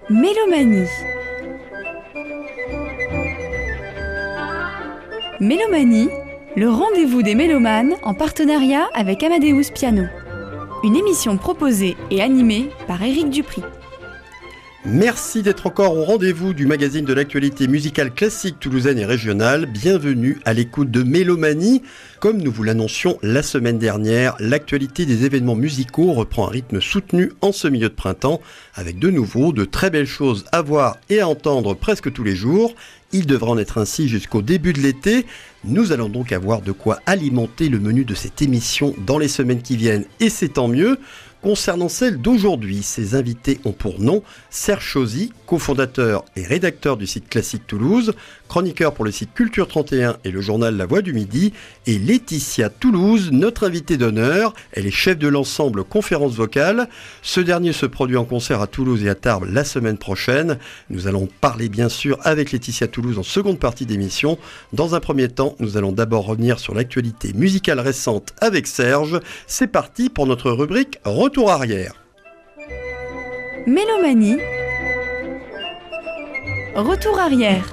Mélomanie. Mélomanie, le rendez-vous des mélomanes en partenariat avec Amadeus Piano. Une émission proposée et animée par Éric Dupri. Merci d'être encore au rendez-vous du magazine de l'actualité musicale classique toulousaine et régionale. Bienvenue à l'écoute de Mélomanie. Comme nous vous l'annoncions la semaine dernière, l'actualité des événements musicaux reprend un rythme soutenu en ce milieu de printemps, avec de nouveau de très belles choses à voir et à entendre presque tous les jours. Il devra en être ainsi jusqu'au début de l'été. Nous allons donc avoir de quoi alimenter le menu de cette émission dans les semaines qui viennent, et c'est tant mieux. Concernant celle d'aujourd'hui, ses invités ont pour nom Serge Chauzy, cofondateur et rédacteur du site Classique Toulouse, chroniqueur pour le site Culture 31 et le journal La Voix du Midi, et Laetitia Toulouse, notre invitée d'honneur. Elle est chef de l'ensemble Conférence Vocale. Ce dernier se produit en concert à Toulouse et à Tarbes la semaine prochaine. Nous allons parler bien sûr avec Laetitia Toulouse en seconde partie d'émission. Dans un premier temps, nous allons d'abord revenir sur l'actualité musicale récente avec Serge. C'est parti pour notre rubrique Retour arrière. Mélomanie. Retour arrière.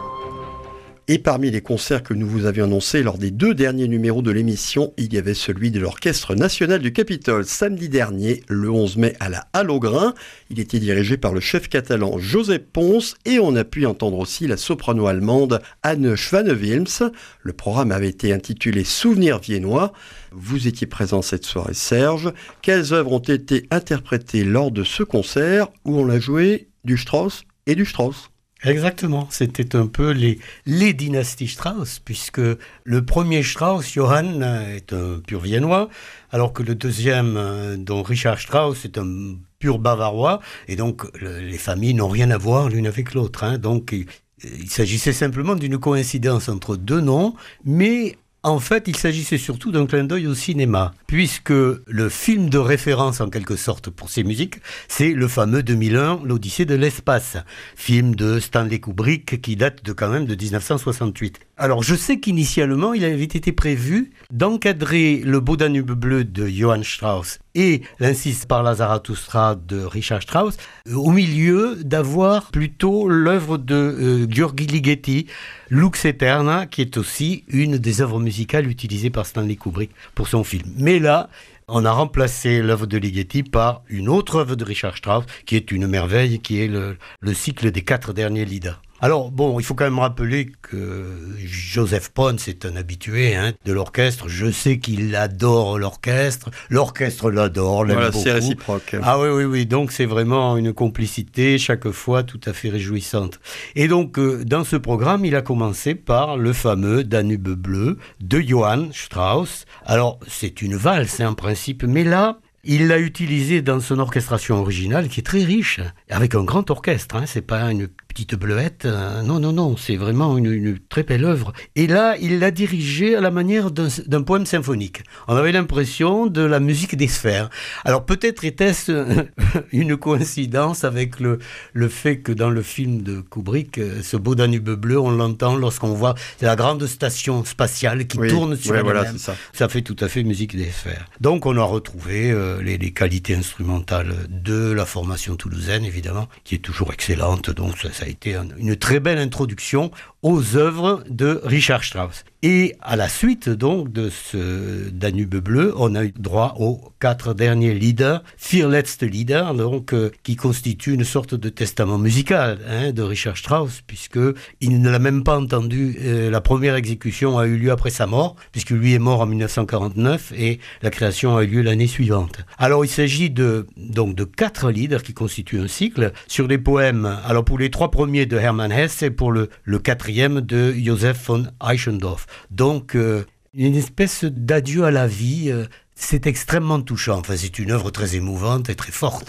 Et parmi les concerts que nous vous avions annoncés lors des 2 derniers numéros de l'émission, il y avait celui de l'Orchestre National du Capitole samedi dernier, le 11 mai à la Halle aux Grains. Il était dirigé par le chef catalan Josep Pons et on a pu entendre aussi la soprano allemande Anne Schwanewilms. Le programme avait été intitulé Souvenirs viennois. Vous étiez présent cette soirée, Serge. Quelles œuvres ont été interprétées lors de ce concert où on a joué du Strauss et du Strauss? Exactement, c'était un peu les dynasties Strauss, puisque le premier Strauss, Johann, est un pur viennois, alors que le deuxième, dont Richard Strauss, est un pur bavarois, et donc les familles n'ont rien à voir l'une avec l'autre. Donc il s'agissait simplement d'une coïncidence entre deux noms, mais en fait, il s'agissait surtout d'un clin d'œil au cinéma, puisque le film de référence, en quelque sorte, pour ces musiques, c'est le fameux 2001, l'Odyssée de l'espace, film de Stanley Kubrick qui date quand même de 1968. Alors, je sais qu'initialement, il avait été prévu d'encadrer le Beau Danube bleu de Johann Strauss et l'Insiste par la Zarathustra de Richard Strauss, au milieu d'avoir plutôt l'œuvre de György Ligeti, Lux Aeterna, qui est aussi une des œuvres musicales utilisées par Stanley Kubrick pour son film. Mais là, on a remplacé l'œuvre de Ligeti par une autre œuvre de Richard Strauss, qui est une merveille, qui est le cycle des 4 derniers lieder. Alors, bon, il faut quand même rappeler que Joseph Pons est un habitué de l'orchestre. Je sais qu'il adore l'orchestre l'adore, l'aime beaucoup. C'est réciproque. Ah oui, donc c'est vraiment une complicité, chaque fois tout à fait réjouissante. Et donc, dans ce programme, il a commencé par le fameux Danube bleu de Johann Strauss. Alors, c'est une valse, en principe, mais là, il l'a utilisé dans son orchestration originale, qui est très riche, avec un grand orchestre, c'est pas une petite bleuette, non, c'est vraiment une très belle œuvre. Et là, il l'a dirigé à la manière d'un poème symphonique. On avait l'impression de la musique des sphères. Alors peut-être était-ce une coïncidence avec le fait que dans le film de Kubrick, ce Beau Danube bleu, on l'entend lorsqu'on voit la grande station spatiale qui tourne sur elle-même. Ça fait tout à fait musique des sphères. Donc on a retrouvé les qualités instrumentales de la formation toulousaine, évidemment, qui est toujours excellente. Donc ça a été une très belle introduction aux œuvres de Richard Strauss. Et à la suite donc de ce Danube bleu, on a eu droit aux 4 derniers lieder, Vier letzte Lieder, donc qui constituent une sorte de testament musical de Richard Strauss, puisque il ne l'a même pas entendu. La première exécution a eu lieu après sa mort, puisque lui est mort en 1949 et la création a eu lieu l'année suivante. Alors il s'agit donc de 4 lieder qui constituent un cycle sur des poèmes. Alors pour les 3 premiers de Hermann Hesse et pour le 4e de Joseph von Eichendorff. Donc, une espèce d'adieu à la vie. C'est extrêmement touchant. Enfin, c'est une œuvre très émouvante et très forte,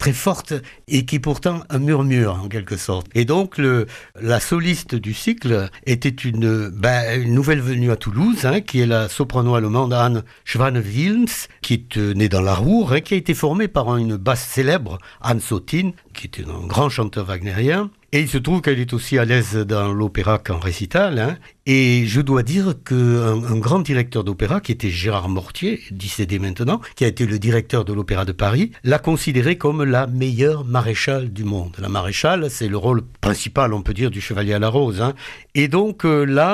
et qui est pourtant un murmure, en quelque sorte. Et donc, la soliste du cycle était une nouvelle venue à Toulouse, qui est la soprano allemande Anne Schwanewilms, qui est née dans la Ruhr, qui a été formée par une basse célèbre, Anne Sotin, qui était un grand chanteur wagnérien. Et il se trouve qu'elle est aussi à l'aise dans l'opéra qu'en récital. Hein. Et je dois dire qu'un grand directeur d'opéra, qui était Gérard Mortier, décédé maintenant, qui a été le directeur de l'Opéra de Paris, l'a considérée comme la meilleure maréchale du monde. La maréchale, c'est le rôle principal, on peut dire, du Chevalier à la Rose. Hein. Et donc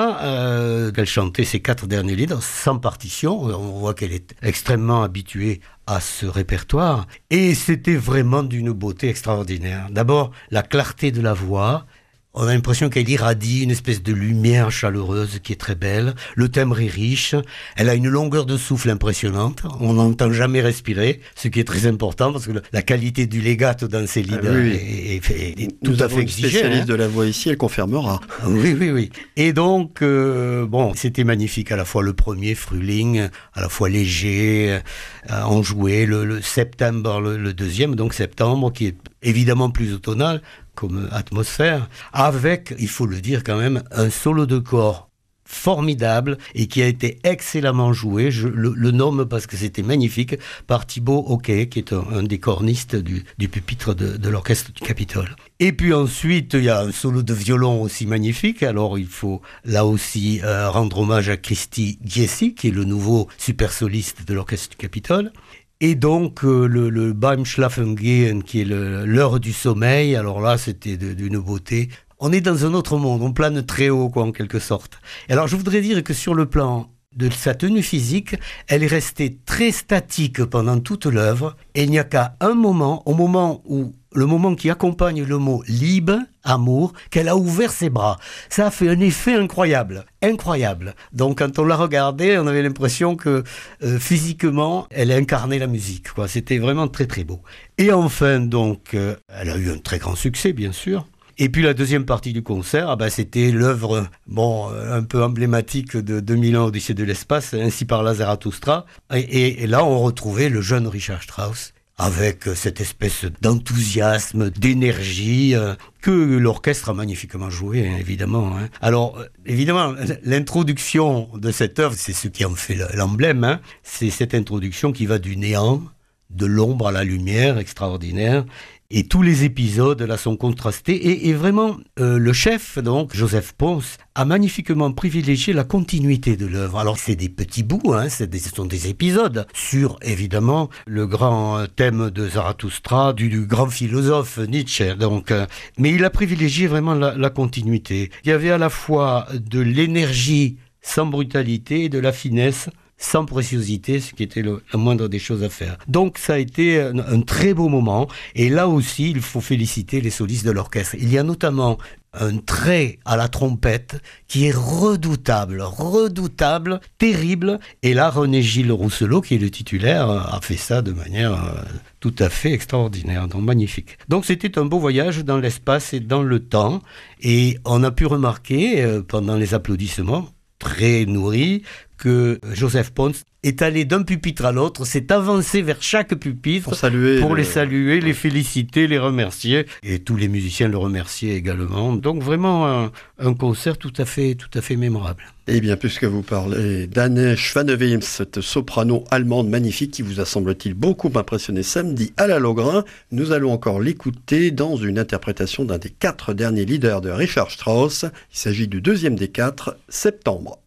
elle chantait ses 4 derniers livres sans partition. On voit qu'elle est extrêmement habituée à ce répertoire. Et c'était vraiment d'une beauté extraordinaire. D'abord, la clarté de la voix. On a l'impression qu'elle irradie une espèce de lumière chaleureuse qui est très belle. Le timbre est riche. Elle a une longueur de souffle impressionnante. On n'entend jamais respirer, ce qui est très important parce que la qualité du legato dans ces livres est tout à fait exigée. Une spécialiste de la voix ici, elle confirmera. Oui. Et donc, c'était magnifique. À la fois le premier, Frühling, à la fois léger, enjoué. Le septembre, le deuxième, donc septembre, qui est évidemment plus automnal comme atmosphère, avec, il faut le dire quand même, un solo de corps formidable et qui a été excellemment joué. Je le nomme parce que c'était magnifique, par Thibaut Hoquet, qui est un des cornistes du pupitre de l'orchestre du Capitole. Et puis ensuite, il y a un solo de violon aussi magnifique. Alors il faut là aussi rendre hommage à Christy Giesi, qui est le nouveau super soliste de l'orchestre du Capitole. Et donc le Beim Schlafen gehen, qui est l'heure du sommeil, alors là c'était d'une beauté. On est dans un autre monde, on plane très haut en quelque sorte. Et alors je voudrais dire que sur le plan de sa tenue physique, elle est restée très statique pendant toute l'œuvre. Et il n'y a qu'à un moment, le moment qui accompagne le mot « liebe », amour, qu'elle a ouvert ses bras. Ça a fait un effet incroyable. Donc quand on l'a regardée, on avait l'impression que physiquement, elle incarnait la musique. C'était vraiment très très beau. Et enfin, donc, elle a eu un très grand succès, bien sûr. Et puis la deuxième partie du concert, c'était l'œuvre un peu emblématique de 2001 Odyssée de l'espace, Ainsi parla Zarathustra. Et là, on retrouvait le jeune Richard Strauss, avec cette espèce d'enthousiasme, d'énergie que l'orchestre a magnifiquement joué, hein, évidemment. Hein. Alors, évidemment, l'introduction de cette œuvre, c'est ce qui en fait l'emblème. Hein. C'est cette introduction qui va du néant, de l'ombre à la lumière, extraordinaire. Et tous les épisodes là sont contrastés et vraiment le chef donc Joseph Pons a magnifiquement privilégié la continuité de l'œuvre. Alors c'est des petits bouts, hein, ce sont des épisodes sur évidemment le grand thème de Zarathustra, du grand philosophe Nietzsche. Donc, mais il a privilégié vraiment la continuité. Il y avait à la fois de l'énergie sans brutalité et de la finesse sans préciosité, ce qui était la moindre des choses à faire. Donc ça a été un très beau moment, et là aussi il faut féliciter les solistes de l'orchestre. Il y a notamment un trait à la trompette qui est redoutable, terrible, et là René-Gilles Rousselot, qui est le titulaire, a fait ça de manière tout à fait extraordinaire, donc magnifique. Donc c'était un beau voyage dans l'espace et dans le temps, et on a pu remarquer pendant les applaudissements très nourris que Joseph Pons est allé d'un pupitre à l'autre, s'est avancé vers chaque pupitre pour les saluer, les féliciter, les remercier, et tous les musiciens le remerciaient également. Donc vraiment un concert tout à fait mémorable. Et bien, puisque vous parlez d'Anne Schwanewem, cette soprano allemande magnifique qui vous a, semble-t-il, beaucoup impressionné samedi à la Lohengrin, nous allons encore l'écouter dans une interprétation d'un des 4 derniers leaders de Richard Strauss. Il s'agit du deuxième des 4, Septembre.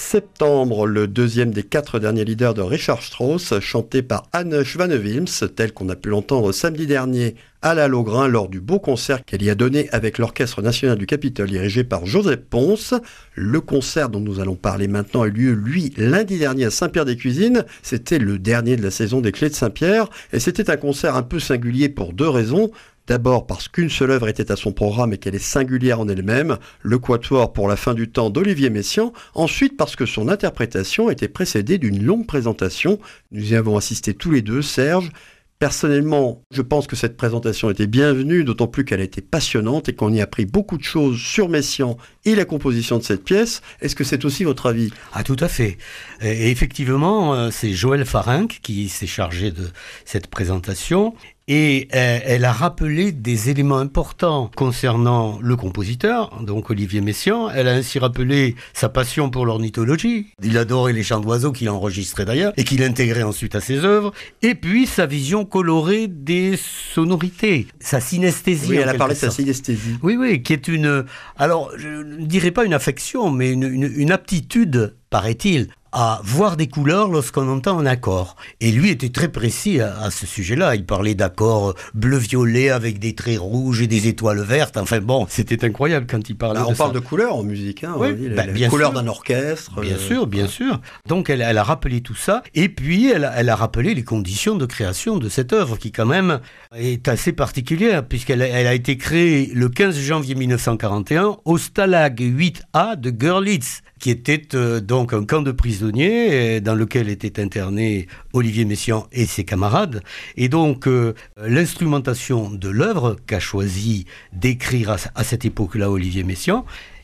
Septembre, le deuxième des 4 derniers leaders de Richard Strauss, chanté par Anne Schwanewilms, tel qu'on a pu l'entendre samedi dernier à la Lohengrin lors du beau concert qu'elle y a donné avec l'Orchestre National du Capitole dirigé par Joseph Pons. Le concert dont nous allons parler maintenant a eu lieu, lui, lundi dernier à Saint-Pierre-des-Cuisines. C'était le dernier de la saison des Clés de Saint-Pierre et c'était un concert un peu singulier pour 2 raisons. D'abord parce qu'une seule œuvre était à son programme et qu'elle est singulière en elle-même, le Quatuor pour la fin du temps d'Olivier Messiaen. Ensuite parce que son interprétation était précédée d'une longue présentation. Nous y avons assisté tous les deux, Serge. Personnellement, je pense que cette présentation était bienvenue, d'autant plus qu'elle a été passionnante et qu'on y a appris beaucoup de choses sur Messiaen et la composition de cette pièce. Est-ce que c'est aussi votre avis ? Ah, tout à fait. Et effectivement, c'est Joël Farinck qui s'est chargé de cette présentation. Et elle a rappelé des éléments importants concernant le compositeur, donc Olivier Messiaen. Elle a ainsi rappelé sa passion pour l'ornithologie. Il adorait les chants d'oiseaux qu'il enregistrait d'ailleurs et qu'il intégrait ensuite à ses œuvres. Et puis sa vision colorée des sonorités, sa synesthésie. Oui, elle a parlé de sa synesthésie. Oui, qui est une... Alors, je ne dirais pas une affection, mais une aptitude, paraît-il, à voir des couleurs lorsqu'on entend un accord. Et lui était très précis à ce sujet-là. Il parlait d'accords bleu-violet avec des traits rouges et des étoiles vertes. Enfin bon, c'était incroyable quand il parlait de ça. On parle de couleurs en musique, hein. Oui, les couleurs d'un orchestre. Bien sûr. Donc elle a rappelé tout ça. Et puis elle a rappelé les conditions de création de cette œuvre qui quand même est assez particulière puisqu'elle a été créée le 15 janvier 1941 au Stalag 8A de Görlitz, qui était donc un camp de prisonniers dans lequel étaient internés Olivier Messiaen et ses camarades. Et donc, l'instrumentation de l'œuvre qu'a choisi d'écrire à cette époque-là Olivier Messiaen,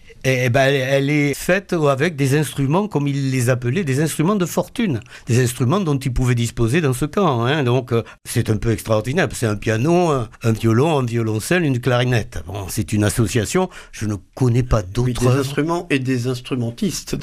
elle est faite avec des instruments, comme il les appelait, des instruments de fortune, des instruments dont il pouvait disposer dans ce camp. Donc, c'est un peu extraordinaire. C'est un piano, un violon, un violoncelle, une clarinette. Bon, c'est une association. Je ne connais pas d'autres. Oui, des instruments et des instrumentistes.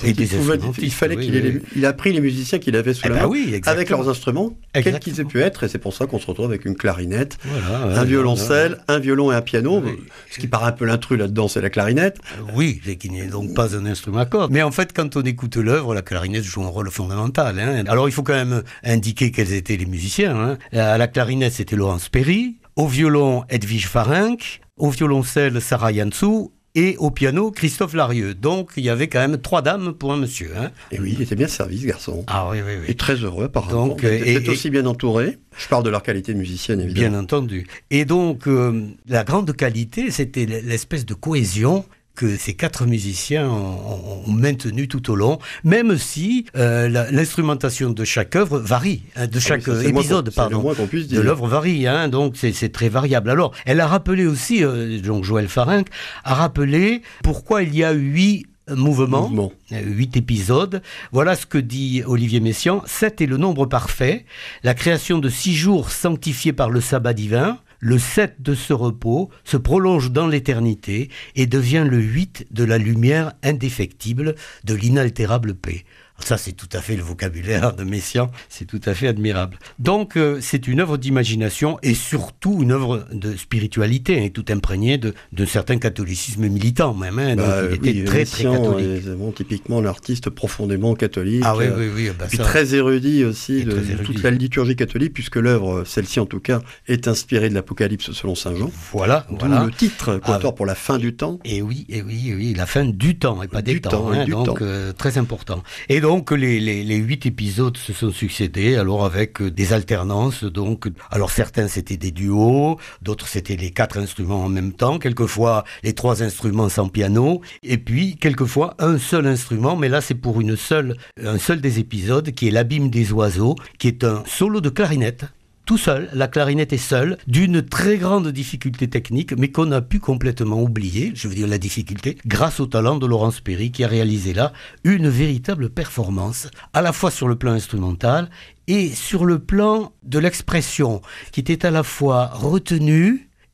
Il fallait qu'il a pris les musiciens qu'il avait sous la main, avec leurs instruments, quels qu'ils aient pu être. Et c'est pour ça qu'on se retrouve avec une clarinette, un violoncelle, un violon et un piano. Oui. Ce qui paraît un peu l'intrus là-dedans, c'est la clarinette. Oui, qui n'est donc pas un instrument à cordes. Mais en fait, quand on écoute l'œuvre, la clarinette joue un rôle fondamental. Alors, il faut quand même indiquer quels étaient les musiciens. À la clarinette, c'était Laurence Perry. Au violon, Edwige Farinck. Au violoncelle, Sarah Yansou. Et au piano, Christophe Larieux. Donc, il y avait quand même 3 dames pour un monsieur. Et oui, il était bien servi, ce garçon. Ah oui. Et très heureux, apparemment. Donc, d'être aussi bien entouré. Je parle de leur qualité musicienne, évidemment. Bien entendu. Et donc, la grande qualité, c'était l'espèce de cohésion que ces 4 musiciens ont maintenu tout au long, même si l'instrumentation de chaque œuvre varie, de chaque épisode, de l'œuvre varie, donc c'est très variable. Alors, elle a rappelé aussi, donc Joël Farinck a rappelé pourquoi il y a 8 mouvements, 8 épisodes. Voilà ce que dit Olivier Messiaen. 7 est le nombre parfait, la création de 6 jours sanctifiés par le sabbat divin. Le 7 de ce repos se prolonge dans l'éternité et devient le 8 de la lumière indéfectible de l'inaltérable paix. Ça, c'est tout à fait le vocabulaire de Messiaen, c'est tout à fait admirable. Donc, c'est une œuvre d'imagination et surtout une œuvre de spiritualité, tout imprégnée d'un certain catholicisme militant même. Donc, il était très catholique. Est typiquement l'artiste profondément catholique. Ah oui. Puis très érudit aussi de toute la liturgie catholique, puisque l'œuvre, celle-ci en tout cas, est inspirée de l'Apocalypse selon saint Jean. Voilà. Le titre, Quatuor pour la fin du temps. Et oui, la fin du temps et pas des temps. Donc, très important. Et donc, les 8 épisodes se sont succédés, alors avec des alternances. Donc, alors certains c'était des duos, d'autres c'était les 4 instruments en même temps, quelquefois les 3 instruments sans piano, et puis quelquefois un seul instrument, mais là c'est pour un seul des épisodes, qui est l'Abîme des oiseaux, qui est un solo de clarinette. Tout seul, la clarinette est seule, d'une très grande difficulté technique, mais qu'on a pu complètement oublier, je veux dire la difficulté, grâce au talent de Laurence Perry, qui a réalisé là une véritable performance, à la fois sur le plan instrumental et sur le plan de l'expression, qui était à la fois retenue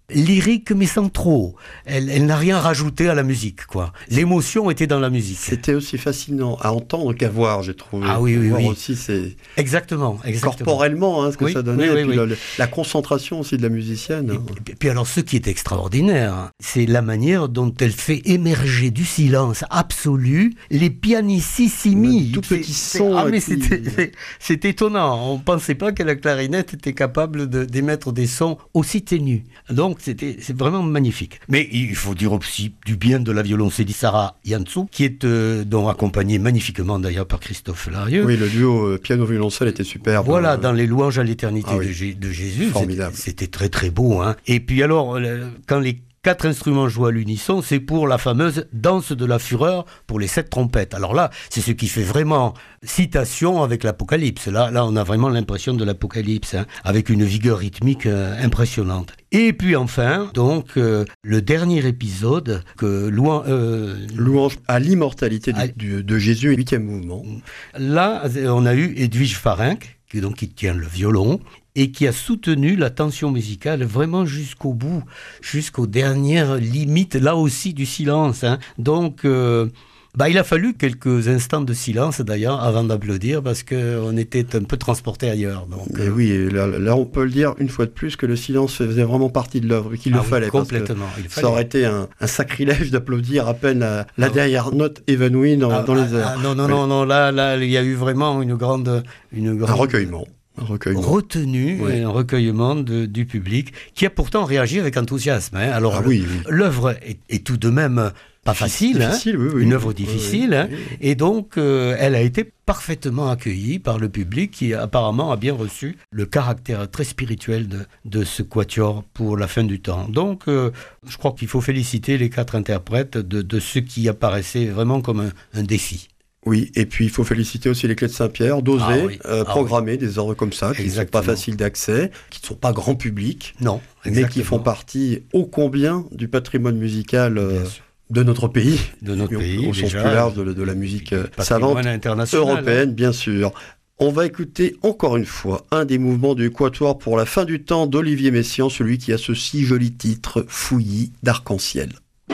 lyrique mais sans trop. Elle n'a rien rajouté à la musique, quoi. L'émotion était dans la musique. C'était aussi fascinant à entendre qu'à voir, j'ai trouvé. Ah oui, oui, voir oui. Aussi, c'est Exactement. corporellement, ce que ça donnait, oui, et puis oui. la concentration aussi de la musicienne. Et puis alors, ce qui est extraordinaire, c'est la manière dont elle fait émerger du silence absolu les pianissimi. Tout petit son. Ah mais c'est étonnant. On pensait pas que la clarinette était capable d'émettre des sons aussi ténus. Donc c'est vraiment magnifique. Mais il faut dire aussi du bien de la violoncelliste Sarah Yansou, qui est dont accompagnée magnifiquement d'ailleurs par Christophe Larieux. Oui, le duo piano-violoncelle était superbe. Voilà, dans les louanges à l'éternité de Jésus. Formidable. C'était très très beau. Hein. Et puis alors, quand les 4 instruments jouent à l'unisson, c'est pour la fameuse danse de la fureur pour les 7 trompettes. Alors là, c'est ce qui fait vraiment citation avec l'Apocalypse. Là, on a vraiment l'impression de l'Apocalypse, hein, avec une vigueur rythmique impressionnante. Et puis enfin, donc, le dernier épisode, louange à l'immortalité de Jésus, 8e mouvement. Là, on a eu Edwige Farinck, qui tient le violon, et qui a soutenu la tension musicale vraiment jusqu'au bout, jusqu'aux dernières limites, là aussi, du silence. Hein. Donc, il a fallu quelques instants de silence, d'ailleurs, avant d'applaudir, parce qu'on était un peu transportés ailleurs. Donc, oui, là, on peut le dire, une fois de plus, que le silence faisait vraiment partie de l'œuvre, qu'il le fallait. Complètement. Ça aurait été un sacrilège d'applaudir à peine la dernière note évanouie dans les airs. Non, là, il y a eu vraiment une grande un recueillement. Retenu, un recueillement du public, qui a pourtant réagi avec enthousiasme. Hein. Alors, l'œuvre est tout de même pas facile, une œuvre difficile, hein. Et donc elle a été parfaitement accueillie par le public, qui apparemment a bien reçu le caractère très spirituel de ce quatuor pour la fin du temps. Donc je crois qu'il faut féliciter les 4 interprètes de ce qui apparaissait vraiment comme un défi. Oui, et puis il faut féliciter aussi les Clés de Saint-Pierre d'oser programmer des œuvres comme ça, qui ne sont pas faciles d'accès, qui ne sont pas grand public, mais qui font partie ô combien du patrimoine musical de notre pays, au sens plus large de la musique savante européenne, bien sûr. On va écouter encore une fois un des mouvements du Quatuor pour la fin du temps d'Olivier Messiaen, celui qui a ce si joli titre, Fouillis d'arc-en-ciel.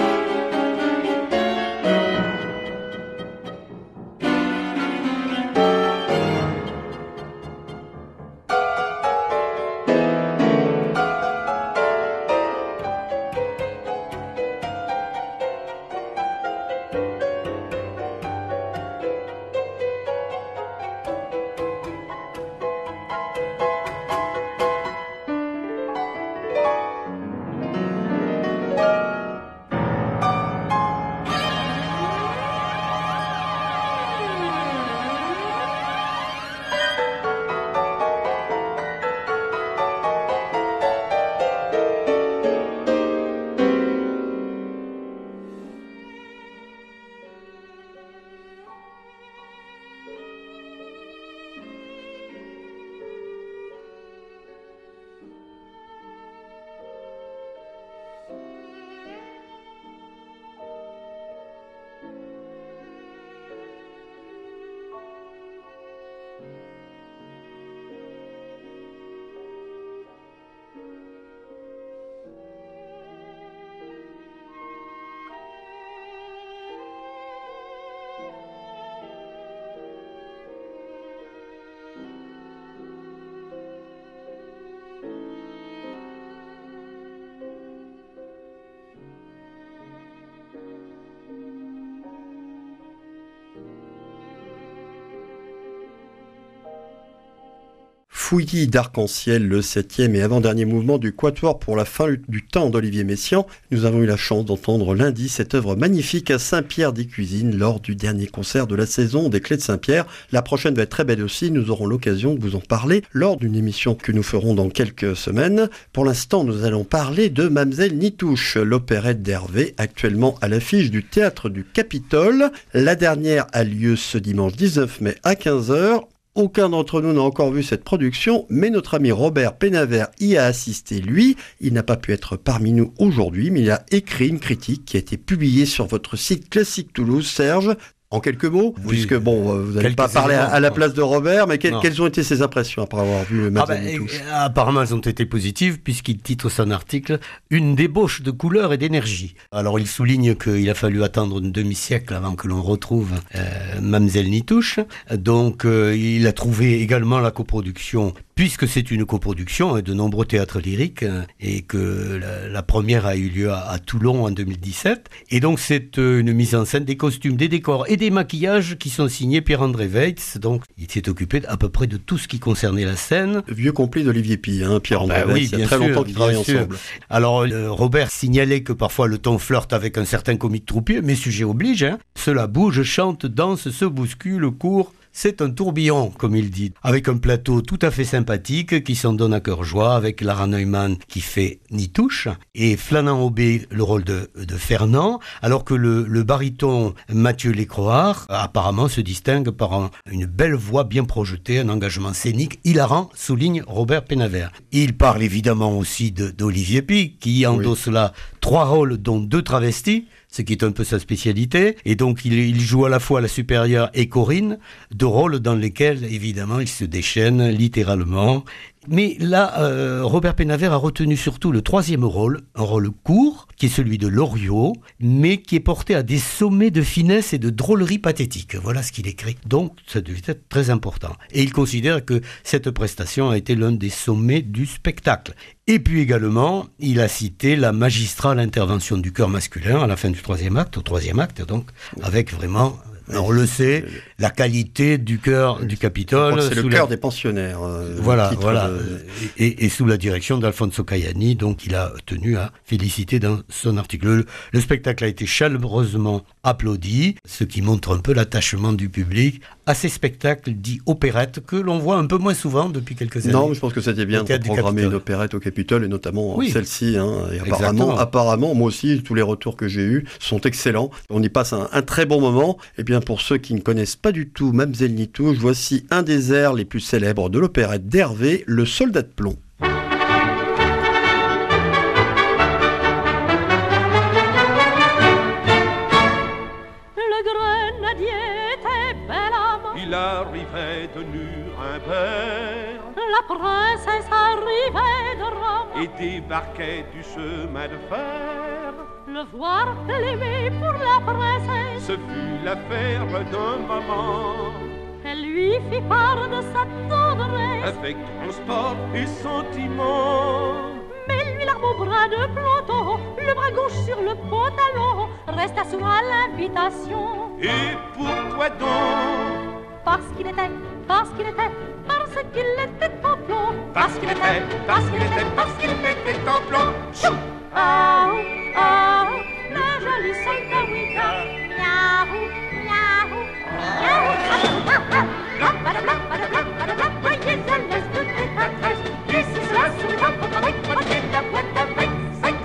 Fouillis d'arc-en-ciel, le 7e et avant-dernier mouvement du Quatuor pour la fin du temps d'Olivier Messiaen. Nous avons eu la chance d'entendre lundi cette œuvre magnifique à Saint-Pierre-des-Cuisines lors du dernier concert de la saison des Clés de Saint-Pierre. La prochaine va être très belle aussi, nous aurons l'occasion de vous en parler lors d'une émission que nous ferons dans quelques semaines. Pour l'instant, nous allons parler de Mamselle Nitouche, l'opérette d'Hervé, actuellement à l'affiche du Théâtre du Capitole. La dernière a lieu ce dimanche 19 mai à 15h. Aucun d'entre nous n'a encore vu cette production, mais notre ami Robert Pénavert y a assisté, lui. Il n'a pas pu être parmi nous aujourd'hui, mais il a écrit une critique qui a été publiée sur votre site Classique Toulouse. Serge, En quelques mots, puisque vous n'allez pas parler à la place de Robert, mais quelles ont été ses impressions après avoir vu Mamzelle Nitouche? Apparemment, elles ont été positives, puisqu'il titre son article « Une débauche de couleur et d'énergie ». Alors, il souligne qu'il a fallu attendre un demi-siècle avant que l'on retrouve Mamzelle Nitouche. Donc, il a trouvé également la coproduction, puisque c'est une coproduction de nombreux théâtres lyriques, et que la première a eu lieu à Toulon en 2017. Et donc, c'est une mise en scène des costumes, des décors et des maquillages qui sont signés Pierre-André Weitz. Donc, il s'est occupé à peu près de tout ce qui concernait la scène. Vieux complet d'Olivier Py, Pierre-André Weitz, il y a très longtemps qu'ils travaillent ensemble. Alors, Robert signalait que parfois le ton flirte avec un certain comique troupier, mais sujet oblige. Cela bouge, chante, danse, se bouscule, court. C'est un tourbillon, comme il dit, avec un plateau tout à fait sympathique qui s'en donne à cœur joie, avec Lara Neumann qui fait Nitouche et Flanant Aubé le rôle de Fernand, alors que le baryton Mathieu Lécroard apparemment se distingue par une belle voix bien projetée, un engagement scénique hilarant, souligne Robert Pénavert. Il parle évidemment aussi d'Olivier Py, qui endosse là 3 rôles dont 2 travestis, ce qui est un peu sa spécialité, et donc il joue à la fois la supérieure et Corinne, 2 rôles dans lesquels, évidemment, il se déchaîne littéralement. Mais là, Robert Pénavert a retenu surtout le 3e rôle, un rôle court, qui est celui de Loriot, mais qui est porté à des sommets de finesse et de drôlerie pathétique. Voilà ce qu'il écrit. Donc, ça devait être très important. Et il considère que cette prestation a été l'un des sommets du spectacle. Et puis également, il a cité la magistrale intervention du chœur masculin à la fin du 3e acte, au 3e acte, donc, avec vraiment... On le sait, la qualité du chœur du Capitole. C'est le chœur des pensionnaires. Voilà. Et sous la direction d'Alfonso Caiani, donc il a tenu à féliciter dans son article. Le spectacle a été chaleureusement applaudi, ce qui montre un peu l'attachement du public à ces spectacles dits opérettes que l'on voit un peu moins souvent depuis quelques années. Non, mais je pense que c'était bien de programmer une opérette au Capitole, et notamment celle-ci. Et apparemment, moi aussi, tous les retours que j'ai eus sont excellents. On y passe un très bon moment. Et bien, pour ceux qui ne connaissent pas du tout Mamzelle Nitouche, voici un des airs les plus célèbres de l'opérette d'Hervé, Le Soldat de plomb. Il arrivait de Nuremberg, la princesse arrivait de Rome et débarquait du chemin de fer. Le voir, l'aimer pour la princesse, ce fut l'affaire d'un moment. Elle lui fit part de sa tendresse avec transport et sentiment. Mais lui, l'arme au bras de planton, le bras gauche sur le pantalon, resta sourd à l'invitation. Et pourquoi donc? Parce qu'il était en plomb. Parce qu'il était en plomb. Chou! Ah, ah, le joli soldat Ouida. Miaou, miaou, miaou. Voyez à l'est de détatresse. Ici, cela, c'est la fabrique, prenez la boîte avec sec.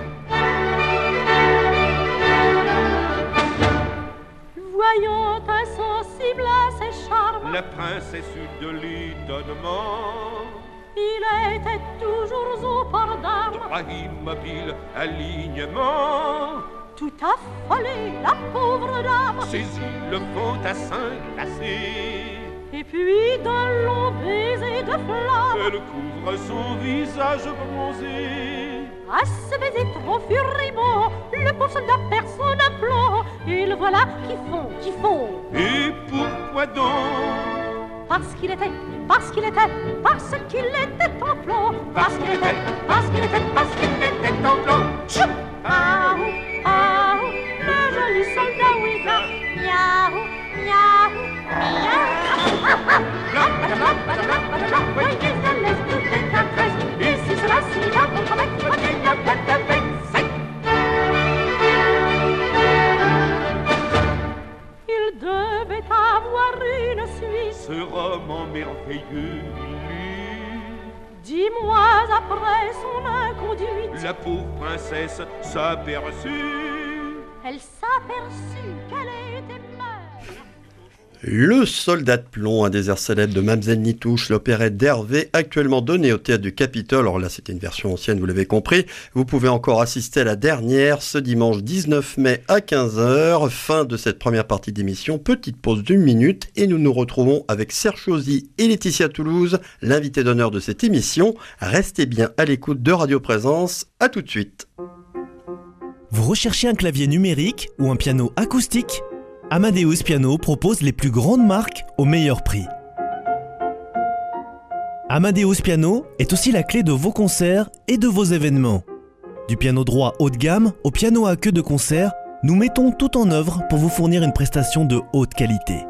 Voyant insensible à ses charmes, la princesse eut de l'étonnement. Il était toujours au port d'armes, droit immobile, alignement. Tout affolé, la pauvre dame saisit le fantassin glacé. Et puis d'un long baiser de flamme, elle couvre son visage bronzé. À ce baiser trop furibond, le pauvre soldat perd son aplomb. Et le voilà qui fond. Et pourquoi donc? Parce qu'il était en plomb. Parce qu'il était en plomb. Chou! Ah, ah, le joli soldat Ouida. Miaou, miaou, miaou. Voyez à l'est de détatresse. Ici, cela, c'est la contre avec, prenez la boîte avec sec. Il devait avoir une suite, ce roman merveilleux, il 10 mois après son inconduite, la pauvre princesse s'aperçut. Elle s'aperçut qu'elle était mère. Le Soldat de plomb, un des airs célèbres de Mamzelle Nitouche, l'opérette d'Hervé, actuellement donné au Théâtre du Capitole. Alors là, c'était une version ancienne, vous l'avez compris. Vous pouvez encore assister à la dernière ce dimanche 19 mai à 15h. Fin de cette première partie d'émission. Petite pause d'1 minute et nous nous retrouvons avec Serge Chauzy et Laetitia Toulouse, l'invité d'honneur de cette émission. Restez bien à l'écoute de Radio Présence. À tout de suite. Vous recherchez un clavier numérique ou un piano acoustique ? Amadeus Piano propose les plus grandes marques au meilleur prix. Amadeus Piano est aussi la clé de vos concerts et de vos événements. Du piano droit haut de gamme au piano à queue de concert, nous mettons tout en œuvre pour vous fournir une prestation de haute qualité.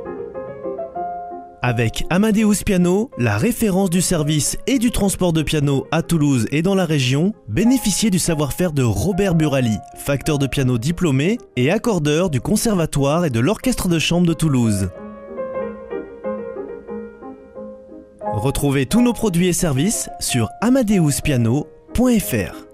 Avec Amadeus Piano, la référence du service et du transport de piano à Toulouse et dans la région, bénéficiez du savoir-faire de Robert Burali, facteur de piano diplômé et accordeur du Conservatoire et de l'Orchestre de chambre de Toulouse. Retrouvez tous nos produits et services sur amadeuspiano.fr.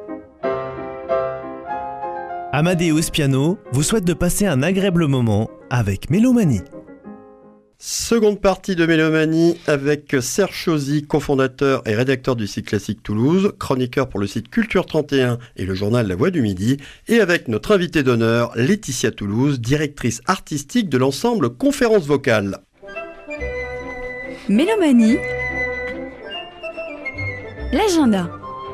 Amadeus Piano vous souhaite de passer un agréable moment avec Mélomanie. Seconde partie de Mélomanie avec Serge Chauzy, cofondateur et rédacteur du site Classique Toulouse, chroniqueur pour le site Culture 31 et le journal La Voix du Midi, et avec notre invitée d'honneur, Laetitia Toulouse, directrice artistique de l'ensemble Conférence Vocale. Mélomanie, l'agenda.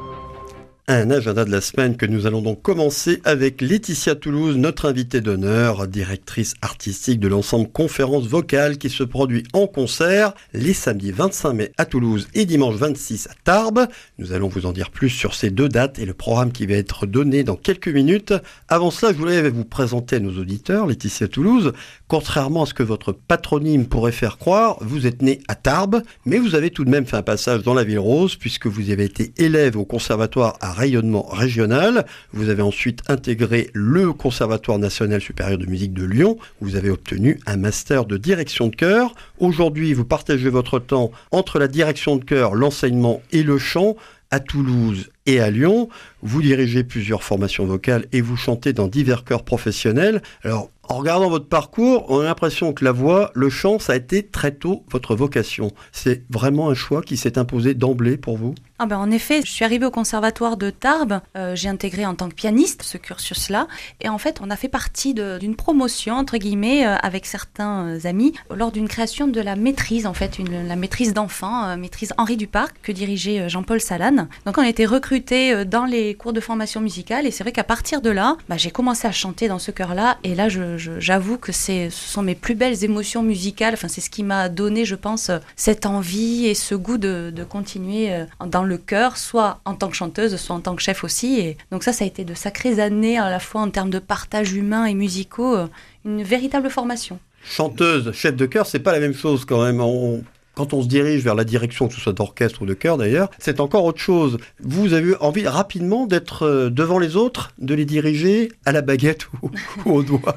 Un agenda de la semaine que nous allons donc commencer avec Laetitia Toulouse, notre invitée d'honneur, directrice artistique de l'ensemble Conférence Vocale qui se produit en concert les samedis 25 mai à Toulouse et dimanche 26 à Tarbes. Nous allons vous en dire plus sur ces deux dates et le programme qui va être donné dans quelques minutes. Avant cela, je voulais vous présenter à nos auditeurs, Laetitia Toulouse. Contrairement à ce que votre patronyme pourrait faire croire, vous êtes née à Tarbes, mais vous avez tout de même fait un passage dans la Ville Rose puisque vous avez été élève au conservatoire à rayonnement régional. Vous avez ensuite intégré le Conservatoire national supérieur de musique de Lyon. Vous avez obtenu un master de direction de chœur. Aujourd'hui, vous partagez votre temps entre la direction de chœur, l'enseignement et le chant. À Toulouse et à Lyon, vous dirigez plusieurs formations vocales et vous chantez dans divers chœurs professionnels. Alors, en regardant votre parcours, on a l'impression que la voix, le chant, ça a été très tôt votre vocation. C'est vraiment un choix qui s'est imposé d'emblée pour vous ? En effet, je suis arrivée au conservatoire de Tarbes, j'ai intégré en tant que pianiste ce cursus-là, et en fait on a fait partie d'une promotion, entre guillemets, avec certains amis, lors d'une création de la maîtrise, en fait, la maîtrise d'enfants, maîtrise Henri Duparc, que dirigeait Jean-Paul Salane. Donc on a été recrutés dans les cours de formation musicale, et c'est vrai qu'à partir de là, j'ai commencé à chanter dans ce chœur-là, et là j'avoue que ce sont mes plus belles émotions musicales, enfin c'est ce qui m'a donné, je pense, cette envie et ce goût de continuer dans le chœur, soit en tant que chanteuse, soit en tant que chef aussi. Et donc ça a été de sacrées années, à la fois en termes de partage humain et musicaux, une véritable formation. Chanteuse, chef de chœur, c'est pas la même chose quand même. Quand on se dirige vers la direction, que ce soit d'orchestre ou de chœur d'ailleurs, c'est encore autre chose. Vous avez eu envie rapidement d'être devant les autres, de les diriger à la baguette ou au doigt.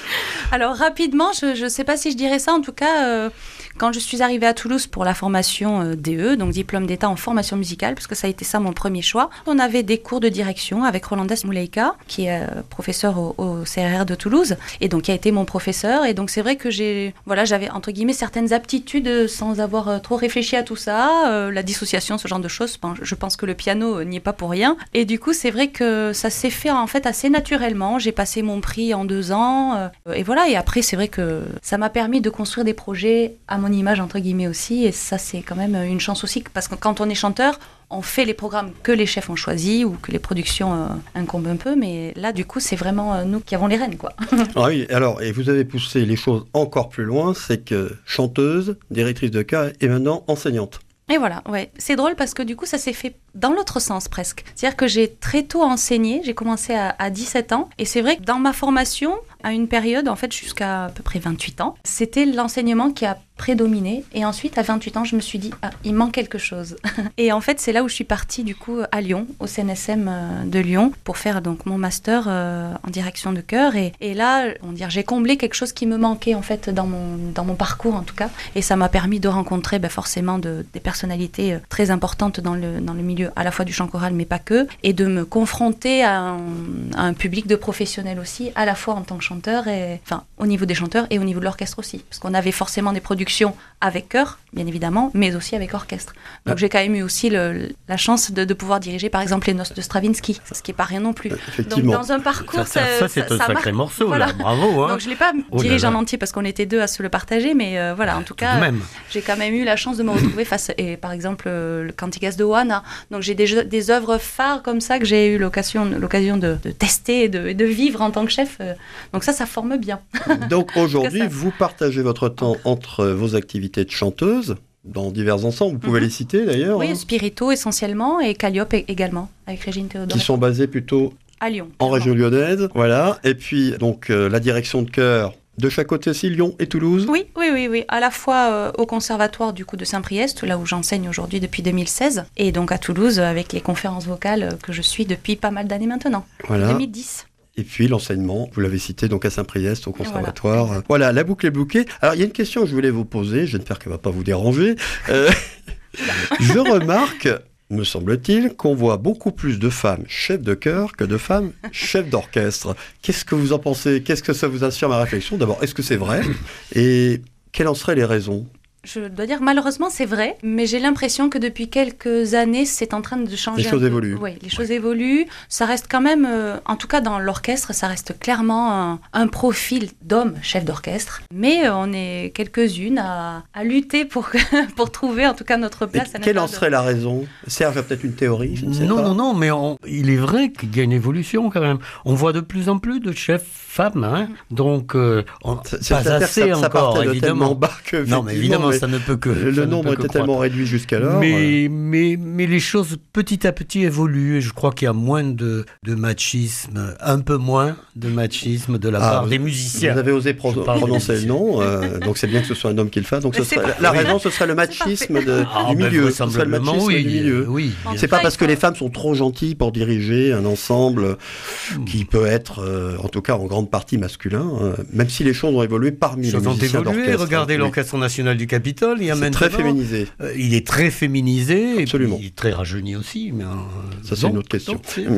Alors rapidement, je ne sais pas si je dirais ça, en tout cas... Quand je suis arrivée à Toulouse pour la formation DE, donc diplôme d'État en formation musicale, parce que ça a été ça mon premier choix, on avait des cours de direction avec Rolandas Mouleika, qui est professeur au CRR de Toulouse, et donc qui a été mon professeur. Et donc c'est vrai que j'avais entre guillemets certaines aptitudes sans avoir trop réfléchi à tout ça, la dissociation, ce genre de choses. Je pense que le piano n'y est pas pour rien. Et du coup, c'est vrai que ça s'est fait en fait assez naturellement. J'ai passé mon prix en 2 ans, et voilà. Et après, c'est vrai que ça m'a permis de construire des projets à mon image, entre guillemets aussi, et ça c'est quand même une chance aussi, parce que quand on est chanteur, on fait les programmes que les chefs ont choisis ou que les productions incombent un peu, mais là du coup c'est vraiment nous qui avons les rênes, quoi. Ah oui, alors, et vous avez poussé les choses encore plus loin, c'est que chanteuse, directrice de chœur et maintenant enseignante. Et voilà, ouais. C'est drôle parce que du coup ça s'est fait dans l'autre sens presque. C'est-à-dire que j'ai très tôt enseigné, j'ai commencé à 17 ans, et c'est vrai que dans ma formation, à une période, en fait jusqu'à peu près 28 ans, c'était l'enseignement qui a prédominé, et ensuite à 28 ans je me suis dit il manque quelque chose. Et en fait c'est là où je suis partie du coup à Lyon, au CNSM de Lyon, pour faire donc mon master en direction de chœur, et là j'ai comblé quelque chose qui me manquait en fait dans mon parcours en tout cas, et ça m'a permis de rencontrer forcément des personnalités très importantes dans le milieu à la fois du chant choral mais pas que, et de me confronter à un public de professionnels aussi, à la fois en tant que chanteuse chanteurs, au niveau des chanteurs et au niveau de l'orchestre aussi. Parce qu'on avait forcément des productions avec chœur, bien évidemment, mais aussi avec orchestre. Donc j'ai quand même eu aussi la chance de pouvoir diriger, par exemple, les Noces de Stravinsky, ce qui n'est pas rien non plus. Effectivement. Donc dans un parcours, ça c'est un sacré morceau, voilà. Là, bravo. Hein. Donc je ne l'ai pas dirigé en entier parce qu'on était 2 à se le partager, mais voilà, en tout cas, j'ai quand même eu la chance de me retrouver face, et par exemple, le Cantigas de Oana. Donc j'ai des œuvres phares comme ça que j'ai eu l'occasion de tester et de vivre en tant que chef. Donc ça forme bien. Donc aujourd'hui, vous partagez votre temps entre vos activités de chanteuse dans divers ensembles. Vous pouvez les citer d'ailleurs. Oui, Spirito essentiellement et Calliope également, avec Régine Théodore. Qui sont basés plutôt à Lyon. En région lyonnaise. Voilà. Et puis, donc, la direction de chœur de chaque côté aussi, Lyon et Toulouse. Oui. À la fois au conservatoire du coup de Saint-Priest, là où j'enseigne aujourd'hui depuis 2016, et donc à Toulouse avec les conférences vocales que je suis depuis pas mal d'années maintenant, 2010. Et puis l'enseignement, vous l'avez cité, donc à Saint-Priest, au conservatoire. Voilà, la boucle est bouclée. Alors, il y a une question que je voulais vous poser, j'espère qu'elle ne va pas vous déranger. Je remarque, me semble-t-il, qu'on voit beaucoup plus de femmes chefs de chœur que de femmes chefs d'orchestre. Qu'est-ce que vous en pensez ? Qu'est-ce que ça vous inspire, ma réflexion ? D'abord, est-ce que c'est vrai ? Et quelles en seraient les raisons ? Je dois dire, malheureusement, c'est vrai, mais j'ai l'impression que depuis quelques années, c'est en train de changer. Les choses évoluent. Oui, les choses évoluent. Ça reste quand même, en tout cas dans l'orchestre, ça reste clairement un profil d'homme chef d'orchestre. Mais on est quelques-unes à lutter pour trouver en tout cas notre place. Quelle en serait la raison ? Serge a peut-être une théorie, je ne sais pas. Non, mais il est vrai qu'il y a une évolution quand même. On voit de plus en plus de chefs femmes, hein. Donc pas assez encore, évidemment. Non, mais évidemment, ça ne peut que... Le nombre était tellement réduit jusqu'alors. Mais les choses, petit à petit, évoluent. Et je crois qu'il y a moins de machisme, un peu moins de machisme de la part des musiciens. Vous avez osé prononcer le nom, donc c'est bien que ce soit un homme qui le fasse. Donc la raison, ce serait le machisme du milieu. Oui. C'est pas parce que les femmes sont trop gentilles pour diriger un ensemble qui peut être, en tout cas en grande partie masculin, même si les choses ont évolué parmi les musiciens d'orchestre. Regardez l'Orchestre National du Capitole. C'est très féminisé. Il est très féminisé. Absolument. Et puis il est très rajeuni aussi. Mais, ça, c'est une autre question.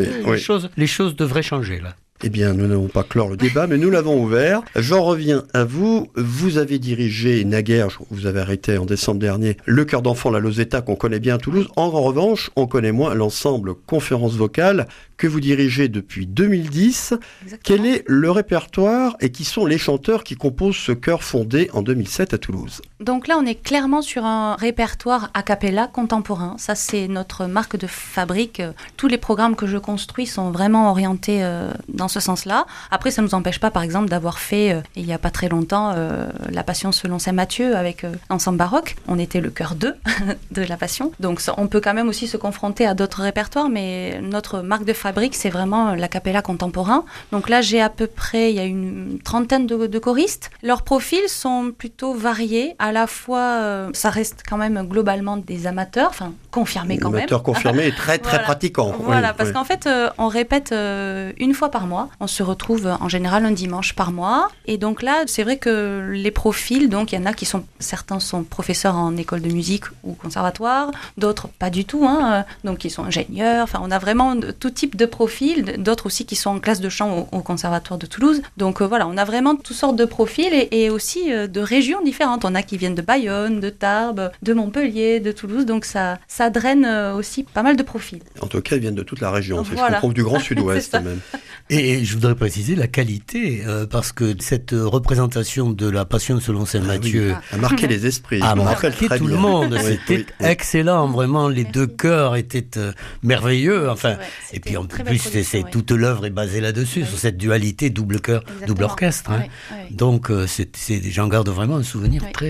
Les choses devraient changer, là. Eh bien, nous n'avons pas clore le débat, mais nous l'avons ouvert. J'en reviens à vous. Vous avez dirigé naguère, vous avez arrêté en décembre dernier, le chœur d'enfants La Lozetta qu'on connaît bien à Toulouse. En revanche, on connaît moins l'ensemble conférence vocale que vous dirigez depuis 2010. Exactement. Quel est le répertoire et qui sont les chanteurs qui composent ce chœur fondé en 2007 à Toulouse ? Donc là, on est clairement sur un répertoire a cappella contemporain. Ça, c'est notre marque de fabrique. Tous les programmes que je construis sont vraiment orientés dans ce sens-là. Après, ça ne nous empêche pas, par exemple, d'avoir fait, il n'y a pas très longtemps, La Passion selon Saint Matthieu avec l'ensemble baroque. On était le chœur 2 de La Passion. Donc, on peut quand même aussi se confronter à d'autres répertoires, mais notre marque de fabrique, c'est vraiment l'a cappella contemporain. Donc là, j'ai à peu près, il y a une trentaine de choristes. Leurs profils sont plutôt variés. À la fois, ça reste quand même globalement des amateurs, enfin, confirmés quand même. Amateurs confirmés et très pratiquants. Voilà, parce qu'en fait, on répète une fois par mois. On se retrouve en général un dimanche par mois. Et donc là, c'est vrai que les profils, donc il y en a qui sont, certains sont professeurs en école de musique ou conservatoire, d'autres pas du tout, hein, donc ils sont ingénieurs. Enfin, on a vraiment tout type de profils, d'autres aussi qui sont en classe de chant au conservatoire de Toulouse. Donc voilà, on a vraiment toutes sortes de profils et aussi de régions différentes. On a qui viennent de Bayonne, de Tarbes, de Montpellier, de Toulouse. Donc ça draine aussi pas mal de profils. En tout cas, ils viennent de toute la région. C'est voilà. ce qu'on trouve du Grand Sud-Ouest même. Et je voudrais préciser la qualité, parce que cette représentation de La Passion selon Saint Matthieu a marqué les esprits. A marqué tout le monde. C'était excellent, vraiment. Les deux chœurs étaient merveilleux. Enfin, et puis en plus, toute l'œuvre est basée là-dessus, sur cette dualité double chœur, double orchestre. Hein. Donc, j'en garde vraiment un souvenir très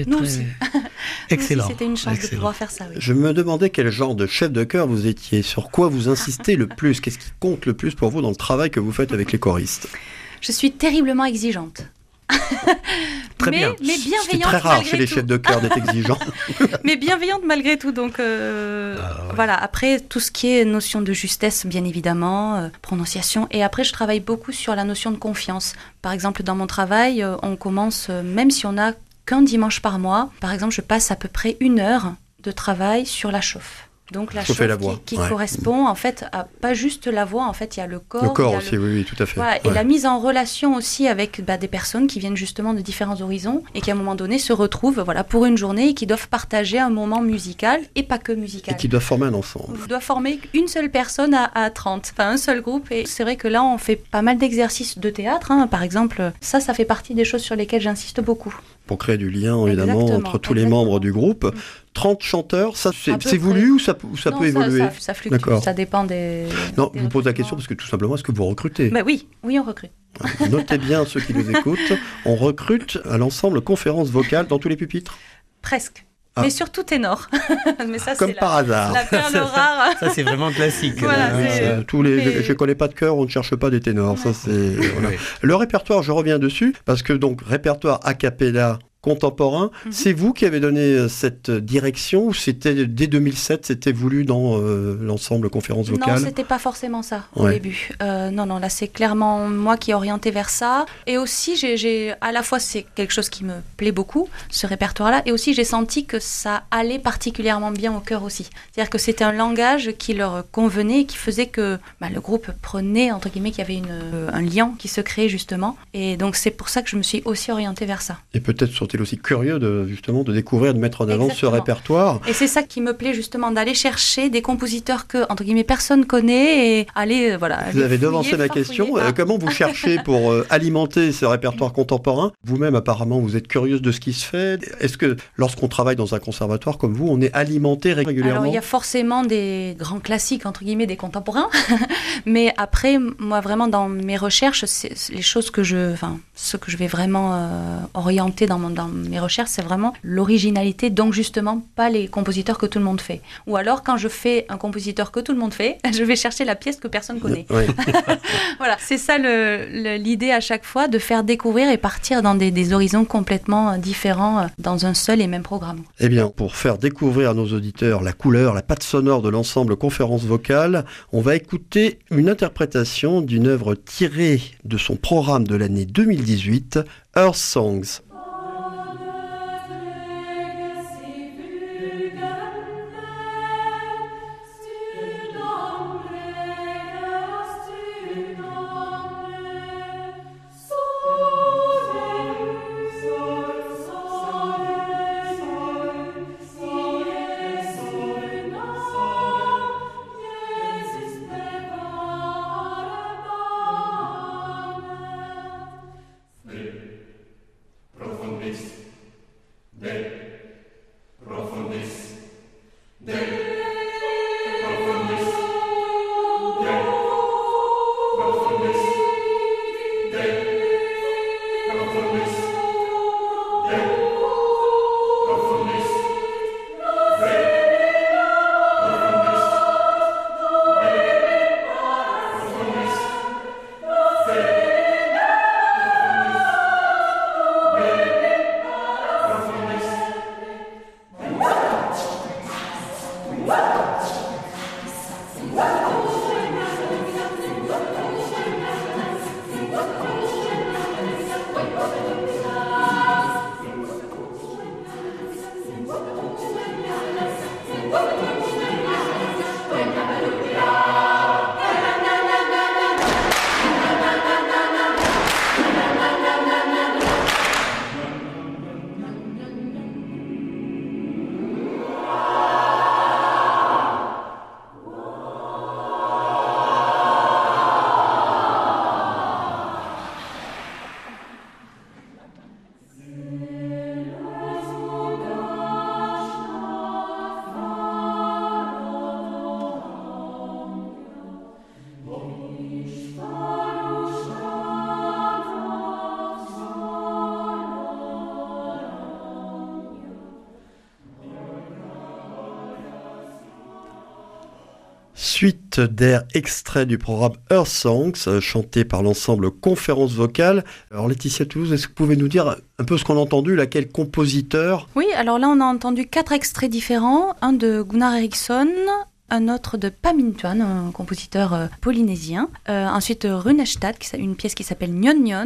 excellent. C'était une chance de pouvoir faire ça. Oui. Je me demandais quel genre de chef de chœur vous étiez, sur quoi vous insistez le plus, qu'est-ce qui compte le plus pour vous dans le travail que vous faites avec les choristes ? Je suis terriblement exigeante. Très bien. Mais bienveillante. C'est très rare chez les chefs de chœur d'être exigeants. Mais bienveillante malgré tout. Donc voilà. Après, tout ce qui est notion de justesse, bien évidemment, prononciation. Et après, je travaille beaucoup sur la notion de confiance. Par exemple, dans mon travail, on commence, même si on n'a qu'un dimanche par mois, par exemple, je passe à peu près 1 heure de travail sur la chauffe. Donc la chauffer chauffe la voix, qui correspond en fait à pas juste la voix, en fait il y a le corps. Le corps aussi, oui, tout à fait. Voilà, et la mise en relation aussi avec des personnes qui viennent justement de différents horizons et qui à un moment donné se retrouvent pour une journée et qui doivent partager un moment musical et pas que musical. Et qui doivent former un ensemble. On doit former une seule personne à 30, enfin un seul groupe. Et c'est vrai que là on fait pas mal d'exercices de théâtre, par exemple. Ça fait partie des choses sur lesquelles j'insiste beaucoup. Pour créer du lien, évidemment, entre tous les membres du groupe. 30 chanteurs, ça c'est voulu ou ça peut évoluer? Ça fluctue, ça dépend des... Non, je vous pose la question parce que tout simplement, est-ce que vous recrutez? Oui, on recrute. Notez bien ceux qui nous écoutent, on recrute à l'ensemble conférence vocale dans tous les pupitres? Presque. Mais surtout ténor. Mais ça, comme par hasard. La perle rare. Ça, c'est vraiment classique. Voilà, je connais pas de chœur, on ne cherche pas des ténors. Ça, c'est, voilà. Le répertoire, je reviens dessus, parce que donc, répertoire a cappella contemporain, c'est vous qui avez donné cette direction ou c'était dès 2007, c'était voulu dans l'ensemble conférence vocale? Non, c'était pas forcément ça au début. Non, là c'est clairement moi qui ai orienté vers ça. Et aussi, j'ai à la fois c'est quelque chose qui me plaît beaucoup, ce répertoire-là, et aussi j'ai senti que ça allait particulièrement bien au chœur aussi. C'est-à-dire que c'était un langage qui leur convenait, et qui faisait que le groupe prenait, entre guillemets, qu'il y avait un lien qui se créait justement. Et donc c'est pour ça que je me suis aussi orientée vers ça. Et peut-être sont-ils aussi curieux de découvrir, de mettre en avant ce répertoire. Et c'est ça qui me plaît justement, d'aller chercher des compositeurs que, entre guillemets, personne connaît et aller, Vous avez devancé ma question. Comment vous cherchez pour alimenter ce répertoire contemporain? Vous-même, apparemment, vous êtes curieuse de ce qui se fait. Est-ce que lorsqu'on travaille dans un conservatoire comme vous, on est alimenté régulièrement? Alors, il y a forcément des grands classiques, entre guillemets, des contemporains. Mais après, moi, vraiment, dans mes recherches, c'est les choses ce que je vais vraiment orienter dans mes recherches, c'est vraiment l'originalité, donc justement pas les compositeurs que tout le monde fait. Ou alors quand je fais un compositeur que tout le monde fait, je vais chercher la pièce que personne connaît. Oui. Voilà, c'est ça l'idée à chaque fois, de faire découvrir et partir dans des horizons complètement différents dans un seul et même programme. Eh bien, pour faire découvrir à nos auditeurs la couleur, la patte sonore de l'ensemble conférence vocale, on va écouter une interprétation d'une œuvre tirée de son programme de l'année 2018, Earth Songs. Suite d'air extrait du programme Earth Songs, chanté par l'ensemble Conférence Vocale. Alors Laetitia Toulouse, est-ce que vous pouvez nous dire un peu ce qu'on a entendu, quel compositeur? Oui, alors là on a entendu 4 extraits différents, un de Gunnar Eriksson, un autre de Pamintuan, un compositeur polynésien. Ensuite Runestad, une pièce qui s'appelle Nyon Nyon,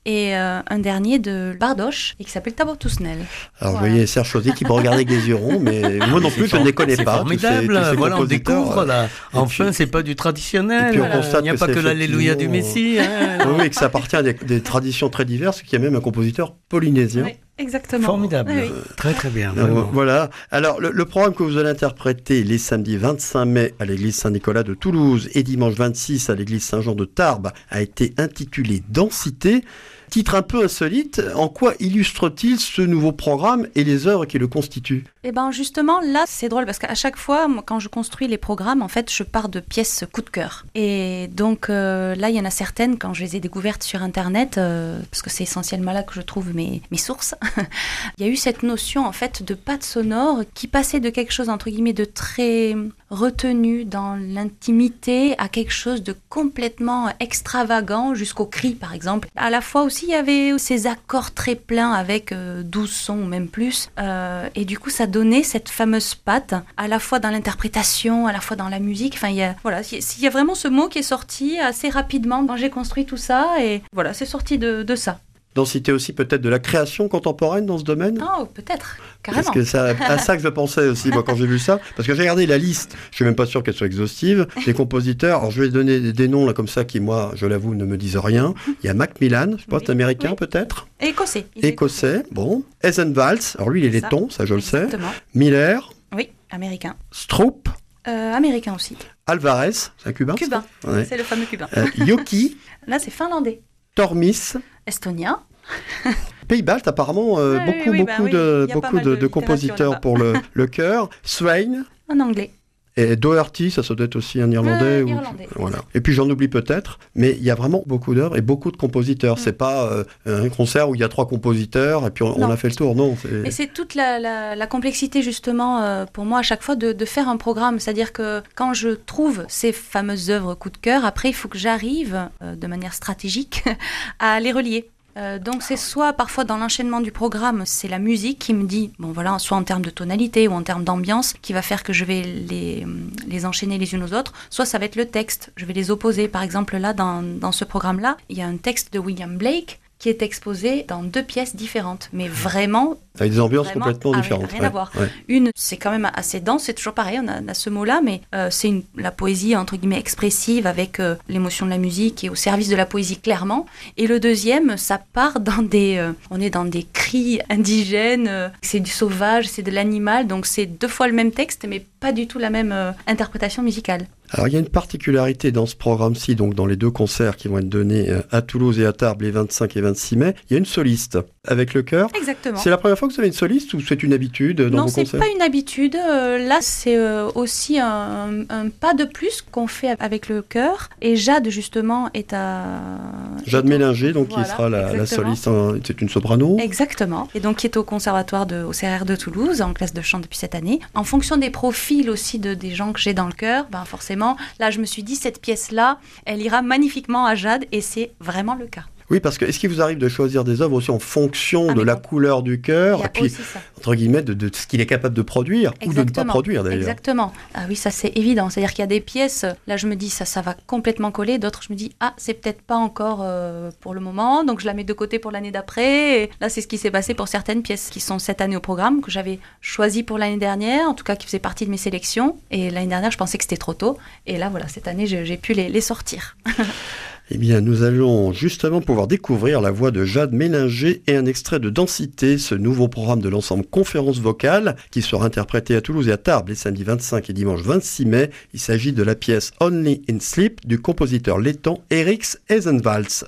et un dernier de Bardoche et qui s'appelle Tabotousnel. Alors vous voyez Serge Chauzy qui me regardait avec des yeux ronds, mais moi non plus je ne les connais pas. C'est formidable, tous ces voilà, on découvre là. Enfin, c'est pas du traditionnel. Et puis on constate il n'y a que pas c'est que l'Alléluia du Messie. Oui, et que ça appartient à des traditions très diverses, qu'il y a même un compositeur polynésien. Oui, exactement. Formidable, Oui. très très bien. Voilà. Alors le programme que vous allez interpréter les samedis 25 mai à l'église Saint-Nicolas de Toulouse et dimanche 26 à l'église Saint-Jean de Tarbes a été intitulé Densité. Titre un peu insolite, en quoi illustre-t-il ce nouveau programme et les œuvres qui le constituent ? Eh bien justement, là, c'est drôle parce qu'à chaque fois, moi, quand je construis les programmes, en fait, je pars de pièces coup de cœur. Et donc là, il y en a certaines, quand je les ai découvertes sur Internet, parce que c'est essentiellement là que je trouve mes sources, il y a eu cette notion, en fait, de patte sonore qui passait de quelque chose, entre guillemets, de très retenu dans l'intimité à quelque chose de complètement extravagant, jusqu'au cri, par exemple. À la fois aussi, il y avait ces accords très pleins avec 12 sons ou même plus. Et du coup, ça donnait cette fameuse patte, à la fois dans l'interprétation, à la fois dans la musique. Enfin, il y a vraiment ce mot qui est sorti assez rapidement quand j'ai construit tout ça. Et voilà, c'est sorti de ça. Densité aussi peut-être de la création contemporaine dans ce domaine ? Oh, peut-être, carrément. Parce que c'est à ça que je pensais aussi, moi, quand j'ai vu ça. Parce que j'ai regardé la liste, je suis même pas sûr qu'elle soit exhaustive, des compositeurs. Alors, je vais donner des noms, là, comme ça, qui, moi, je l'avoue, ne me disent rien. Il y a Macmillan, je sais pas, c'est américain, peut-être ? Écossais. Écossais, bon. Eisenwald, alors lui, il est letton, ça je le sais. Exactement. Miller. Oui, américain. Stroop. Américain aussi. Alvarez, c'est un cubain ? Cubain, Ouais. c'est le fameux cubain. Yoki. Là, c'est finlandais. Tormis. Estonien. Pays baltes, apparemment, beaucoup il y a pas mal de compositeurs là-bas. pour le chœur. Swain. En anglais. Et Doherty, ça doit être aussi un Irlandais. Irlandais. Voilà. Et puis j'en oublie peut-être, mais il y a vraiment beaucoup d'œuvres et beaucoup de compositeurs. C'est pas un concert où il y a 3 compositeurs et puis on a fait le tour, non. Et c'est toute la complexité justement pour moi à chaque fois de faire un programme. C'est-à-dire que quand je trouve ces fameuses œuvres coup de cœur, après il faut que j'arrive de manière stratégique à les relier. Donc c'est soit parfois dans l'enchaînement du programme, c'est la musique qui me dit, bon voilà, soit en termes de tonalité ou en termes d'ambiance, qui va faire que je vais les enchaîner les unes aux autres, soit ça va être le texte, je vais les opposer. Par exemple là, dans ce programme-là, il y a un texte de William Blake qui est exposé dans 2 pièces différentes, mais vraiment... Avec des ambiances complètement différentes. Rien à voir. Ouais. Une, c'est quand même assez dense, c'est toujours pareil, on a ce mot-là, mais c'est la poésie, entre guillemets, expressive, avec l'émotion de la musique et au service de la poésie, clairement. Et le deuxième, ça part dans on est dans des cris indigènes, c'est du sauvage, c'est de l'animal, donc c'est 2 fois le même texte, mais pas du tout la même interprétation musicale. Alors il y a une particularité dans ce programme-ci, donc dans les 2 concerts qui vont être donnés à Toulouse et à Tarbes les 25 et 26 mai, il y a une soliste avec le chœur. Exactement. C'est la première fois que vous avez une soliste ou c'est une habitude dans vos concerts ? Non, c'est pas une habitude. Là, c'est aussi un pas de plus qu'on fait avec le chœur. Et Jade, justement, est à... Jade Mélinger, donc voilà, qui sera la soliste, c'est une soprano. Exactement. Et donc qui est au conservatoire au CRR de Toulouse, en classe de chant depuis cette année. En fonction des profils aussi des gens que j'ai dans le chœur, ben forcément, là, je me suis dit, cette pièce-là, elle ira magnifiquement à Jade, et c'est vraiment le cas. Oui, parce que est-ce qu'il vous arrive de choisir des œuvres aussi en fonction de la couleur du chœur, et puis, entre guillemets, de ce qu'il est capable de produire, ou de ne pas produire d'ailleurs ? Exactement. Ah oui, ça c'est évident. C'est-à-dire qu'il y a des pièces, là je me dis, ça va complètement coller, d'autres je me dis, c'est peut-être pas encore pour le moment, donc je la mets de côté pour l'année d'après. Et là, c'est ce qui s'est passé pour certaines pièces qui sont cette année au programme, que j'avais choisies pour l'année dernière, en tout cas qui faisaient partie de mes sélections. Et l'année dernière, je pensais que c'était trop tôt. Et là, voilà, cette année, j'ai pu les sortir. Eh bien, nous allons justement pouvoir découvrir la voix de Jade Mélinger et un extrait de Densité, ce nouveau programme de l'ensemble Conférence Vocale qui sera interprété à Toulouse et à Tarbes les samedis 25 et dimanche 26 mai. Il s'agit de la pièce Only in Sleep du compositeur letton Eriks Eisenwald.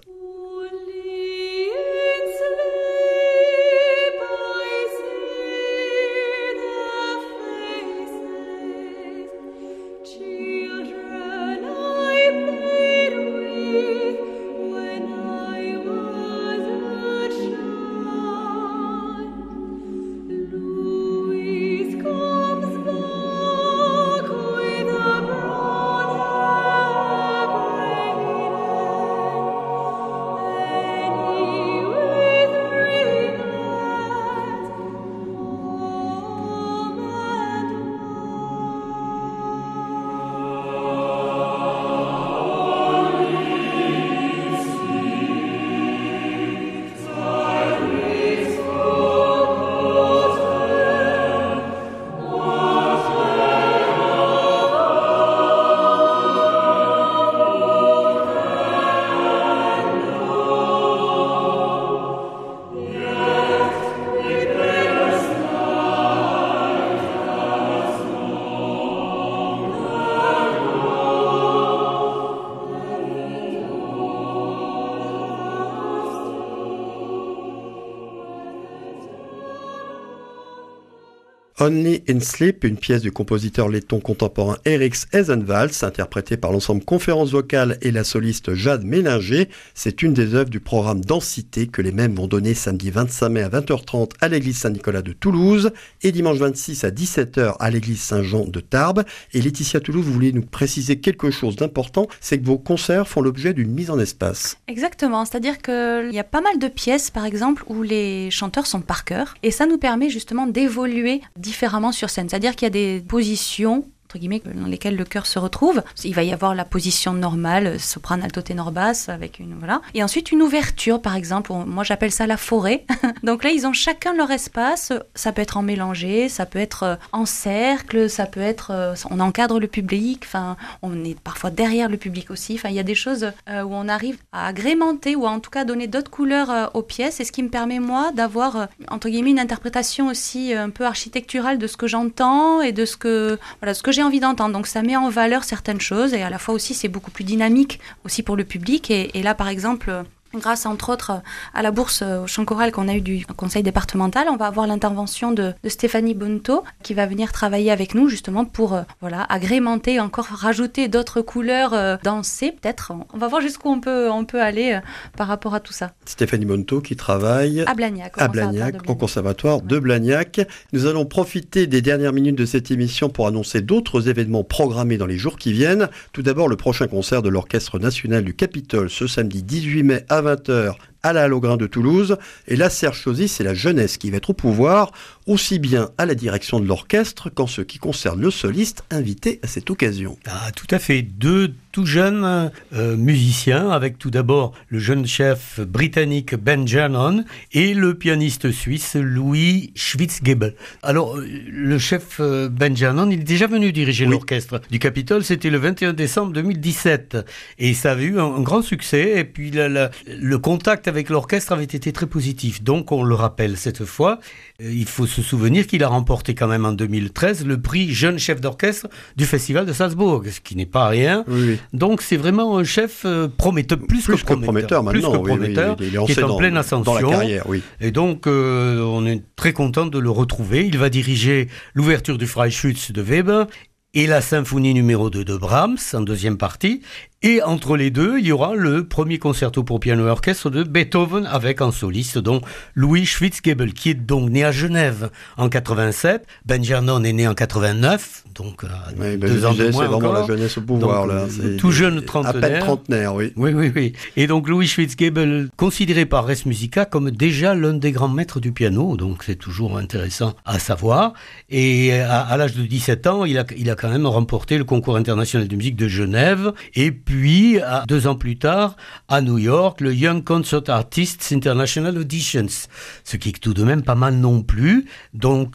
Only in Sleep, une pièce du compositeur letton contemporain Eriks Ezenvals, interprétée par l'ensemble Conférence Vocale et la soliste Jade Mélinger. C'est une des œuvres du programme Densité que les mêmes vont donner samedi 25 mai à 20h30 à l'église Saint-Nicolas de Toulouse et dimanche 26 à 17h à l'église Saint-Jean de Tarbes. Et Laetitia Toulouse, vous voulez nous préciser quelque chose d'important, c'est que vos concerts font l'objet d'une mise en espace. Exactement, c'est-à-dire qu'il y a pas mal de pièces par exemple où les chanteurs sont par chœur et ça nous permet justement d'évoluer différemment sur scène, c'est-à-dire qu'il y a des positions entre guillemets, dans lesquelles le chœur se retrouve. Il va y avoir la position normale, soprano, alto, ténor, basse, avec une, voilà. Et ensuite, une ouverture, par exemple. Moi, j'appelle ça la forêt. Donc là, ils ont chacun leur espace. Ça peut être en mélangé, ça peut être en cercle, ça peut être... on encadre le public, enfin, on est parfois derrière le public aussi. Enfin, il y a des choses où on arrive à agrémenter ou à, en tout cas, donner d'autres couleurs aux pièces. Et ce qui me permet, moi, d'avoir, entre guillemets, une interprétation aussi un peu architecturale de ce que j'entends et de ce que j'ai envie d'entendre. Donc ça met en valeur certaines choses et à la fois aussi c'est beaucoup plus dynamique aussi pour le public et là par exemple grâce entre autres à la bourse au chant choral qu'on a eu du conseil départemental, on va avoir l'intervention de Stéphanie Bonto qui va venir travailler avec nous justement pour agrémenter, encore rajouter d'autres couleurs, danser peut-être. On va voir jusqu'où on peut aller par rapport à tout ça. Stéphanie Bonto qui travaille à Blagnac, au conservatoire de Blagnac. Nous allons profiter des dernières minutes de cette émission pour annoncer d'autres événements programmés dans les jours qui viennent. Tout d'abord le prochain concert de l'Orchestre National du Capitole ce samedi 18 mai à 20h à la Halograin de Toulouse. Et là, Serge Chauzy, c'est la jeunesse qui va être au pouvoir, aussi bien à la direction de l'orchestre qu'en ce qui concerne le soliste invité à cette occasion. Ah, tout à fait. Deux tout jeunes musiciens, avec tout d'abord le jeune chef britannique Ben Jarnon et le pianiste suisse Louis Schwitzgebel. Alors, le chef Ben Jarnon, il est déjà venu diriger l'orchestre du Capitole, c'était le 21 décembre 2017. Et ça avait eu un grand succès, et puis le contact avec l'orchestre avait été très positif. Donc, on le rappelle cette fois, il faut se souvenir qu'il a remporté quand même en 2013 le prix jeune chef d'orchestre du Festival de Salzbourg, ce qui n'est pas rien. Oui. Donc, c'est vraiment un chef prometteur, plus que prometteur maintenant, il est qui est en pleine ascension. Dans la carrière, oui. Et donc, on est très content de le retrouver. Il va diriger l'ouverture du Freischütz de Weber et la symphonie numéro 2 de Brahms en deuxième partie. Et entre les deux, il y aura le premier concerto pour piano et orchestre de Beethoven avec en soliste donc Louis Schwitzgebel, qui est donc né à Genève en 87. Ben Jarnon est né en 89, donc 2 ans de moins. C'est vraiment encore. La jeunesse au pouvoir donc, là. C'est tout jeune trentenaire. À peine trentenaire, oui. Oui. Et donc Louis Schwitzgebel, considéré par Res Musica comme déjà l'un des grands maîtres du piano, donc c'est toujours intéressant à savoir. Et à l'âge de 17 ans, il a quand même remporté le concours international de musique de Genève. Et puis, 2 ans plus tard, à New York, le Young Concert Artists International Auditions, ce qui est tout de même pas mal non plus. Donc,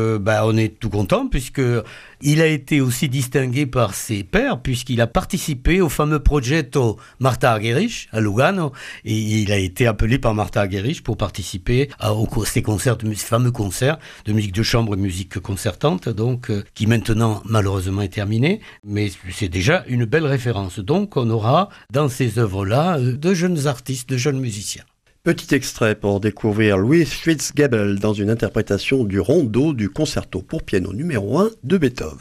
on est tout content puisque il a été aussi distingué par ses pairs puisqu'il a participé au fameux progetto Martha Argerich à Lugano et il a été appelé par Martha Argerich pour participer à ces fameux concerts de musique de chambre et musique concertante, donc qui maintenant malheureusement est terminé, mais c'est déjà une belle référence. Donc on aura dans ces œuvres-là de jeunes artistes, de jeunes musiciens. Petit extrait pour découvrir Louis Schwitzgebel dans une interprétation du rondo du concerto pour piano numéro 1 de Beethoven.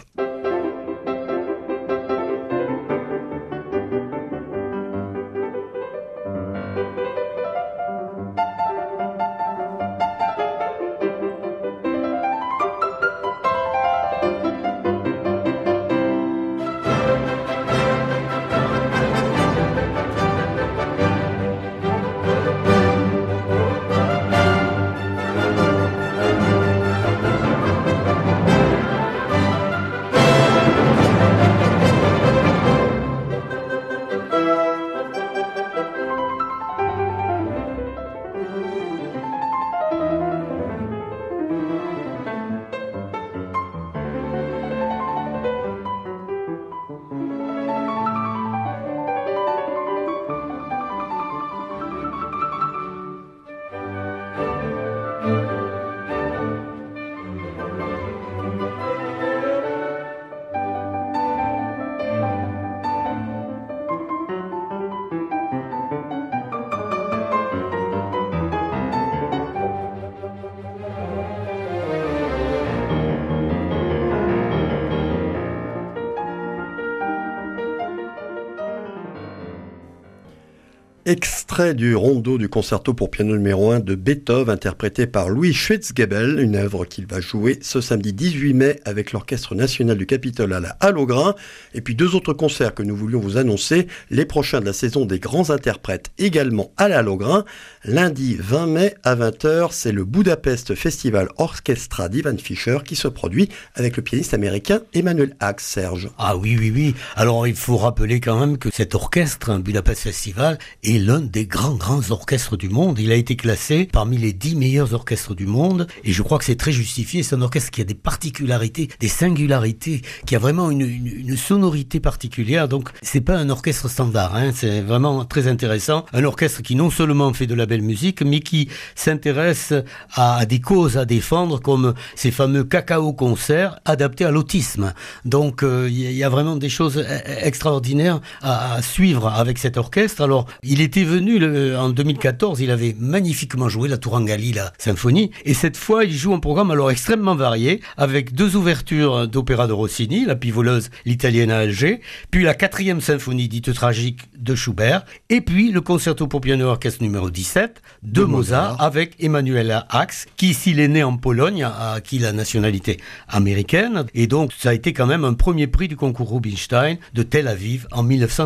Extrait du rondo du concerto pour piano numéro 1 de Beethoven, interprété par Louis Schwitzgebel, une œuvre qu'il va jouer ce samedi 18 mai avec l'Orchestre National du Capitole à la Halle aux Grains. Et puis 2 autres concerts que nous voulions vous annoncer, les prochains de la saison des grands interprètes, également à la Halle aux Grains. Lundi 20 mai à 20h, c'est le Budapest Festival Orchestra d'Ivan Fischer qui se produit avec le pianiste américain Emmanuel Ax. Serge. Ah oui. Alors il faut rappeler quand même que cet orchestre, Budapest Festival, est l'un des grands orchestres du monde. Il a été classé parmi les 10 meilleurs orchestres du monde et je crois que c'est très justifié. C'est un orchestre qui a des particularités, des singularités, qui a vraiment une sonorité particulière. Donc c'est pas un orchestre standard, c'est vraiment très intéressant. Un orchestre qui non seulement fait de la belle musique, mais qui s'intéresse à des causes à défendre, comme ces fameux cacao-concerts adaptés à l'autisme. Donc il y a vraiment des choses extraordinaires à suivre avec cet orchestre. Alors il était venu en 2014, il avait magnifiquement joué la Turangalli, la symphonie, et cette fois il joue un programme alors extrêmement varié, avec 2 ouvertures d'opéra de Rossini, la Pivoleuse, l'Italienne à Alger, puis la 4e symphonie dite tragique de Schubert, et puis le concerto pour piano orchestre numéro 17 de Mozart avec Emmanuel Ax, qui s'il est né en Pologne, a acquis la nationalité américaine, et donc ça a été quand même un premier prix du concours Rubinstein de Tel Aviv en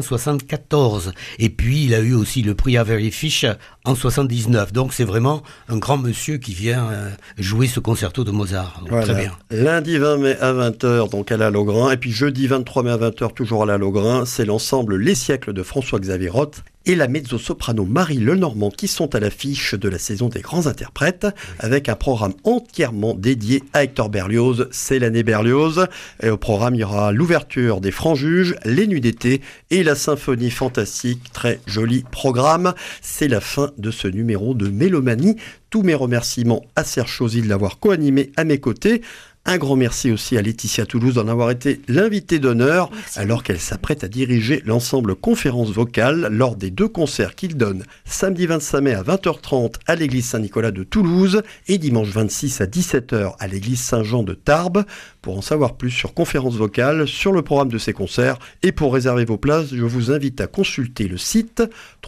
1974. Et puis il a eu aussi le prix Avery Fish en 79. Donc c'est vraiment un grand monsieur qui vient jouer ce concerto de Mozart. Donc, voilà. Très bien. Lundi 20 mai à 20h, donc à la Halle aux Grains. Et puis jeudi 23 mai à 20h, toujours à la Halle aux Grains, c'est l'ensemble Les Siècles de François-Xavier Roth et la mezzo-soprano Marie Lenormand qui sont à l'affiche de la saison des grands interprètes, avec un programme entièrement dédié à Hector Berlioz. C'est l'année Berlioz. Et au programme, il y aura l'ouverture des Francs-Juges, les Nuits d'été et la symphonie fantastique. Très joli programme. C'est la fin de ce numéro de Mélomanie. Tous mes remerciements à Serge Chauzy de l'avoir co-animé à mes côtés. Un grand merci aussi à Laetitia Toulouse d'en avoir été l'invitée d'honneur, alors qu'elle s'apprête à diriger l'ensemble conférence vocale lors des 2 concerts qu'il donne samedi 25 mai à 20h30 à l'église Saint-Nicolas de Toulouse et dimanche 26 à 17h à l'église Saint-Jean de Tarbes. Pour en savoir plus sur conférence vocale, sur le programme de ces concerts et pour réserver vos places, je vous invite à consulter le site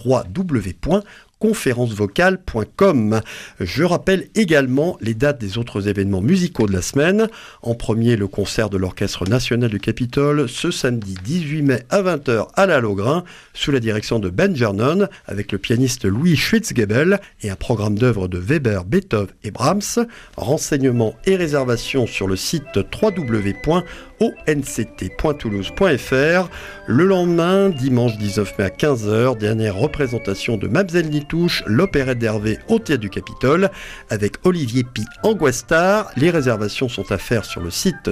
www.conférencevocale.com. Je rappelle également les dates des autres événements musicaux de la semaine. En premier, le concert de l'Orchestre National du Capitole ce samedi 18 mai à 20h à la Halle aux Grains sous la direction de Ben Gernon avec le pianiste Louis Schwitzgebel et un programme d'œuvres de Weber, Beethoven et Brahms. Renseignements et réservations sur le site www.onct.toulouse.fr. Le lendemain, dimanche 19 mai à 15h, dernière représentation de Mamselle Nitouche, l'opérette d'Hervé au Théâtre du Capitole, avec Olivier Pi en Guastar. Les réservations sont à faire sur le site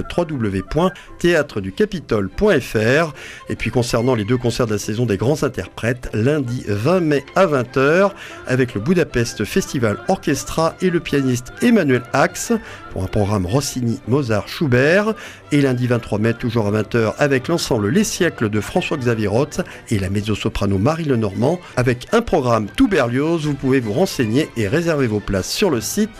www.théâtreducapitole.fr. Et puis concernant les 2 concerts de la saison des grands interprètes, lundi 20 mai à 20h, avec le Budapest Festival Orchestra et le pianiste Emmanuel Ax, pour un programme Rossini, Mozart, Schubert. Et lundi 23 mai, toujours à 20h, avec l'ensemble Les Siècles de François-Xavier Roth et la mezzo-soprano Marie Lenormand, avec un programme tout Berlioz. Vous pouvez vous renseigner et réserver vos places sur le site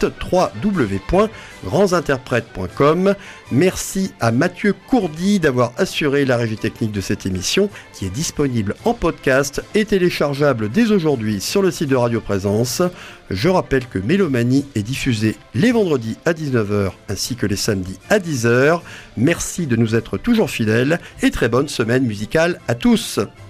www.grandsinterprètes.com. Merci à Mathieu Courdy d'avoir assuré la régie technique de cette émission, qui est disponible en podcast et téléchargeable dès aujourd'hui sur le site de Radio Présence. Je rappelle que Mélomanie est diffusée les vendredis à 19h ainsi que les samedis à 10h. Merci de nous être toujours fidèles et très bonne semaine musicale à tous.